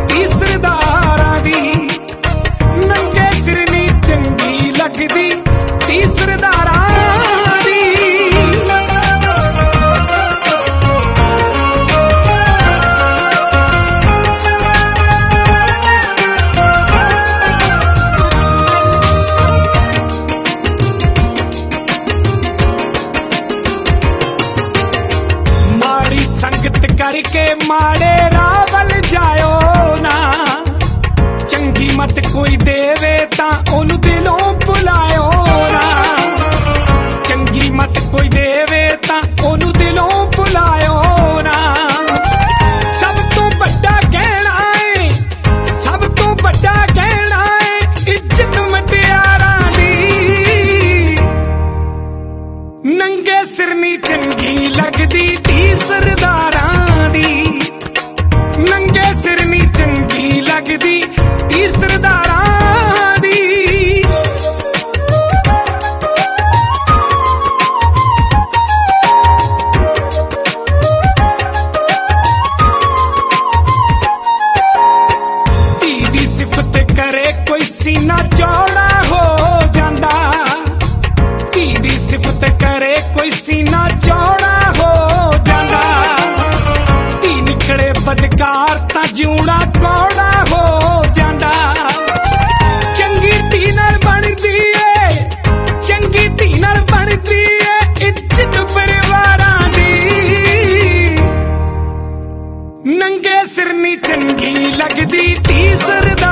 धी सरदारां दी। नंगे सिर नी चंगी लगदी धी सरदारां दी। माड़ी संगत करके माड़े राह वल जायो ना। चंगी मत कोई देवे तां ओनू दिलों भुलायो ना। चंगी मत कोई देवे तां ओनू दिलों भुलायो ना। सब तो बड़ा गहना है, सब तो बड़ा गहना है इज्जत मटियारां दी। नंगे सिर नी चंगी लगदी धी सरदारां दी। नंगे सिर नी चंगी लगदी धी सरदारां दी। धी दी सिफत करे कोई सीना चौड़ा हो जांदा। धी दी सिफत करे कोई सीना चौड़ा हो जांदा। धी निकले बदकार तां जिउणा कौड़ा हो जांदा। चंगी धी नाल बनदी ए, चंगी धी नाल बनदी ए इज्जत परिवारां दी। नंगे सिर नी चंगी लगदी धी सरदारां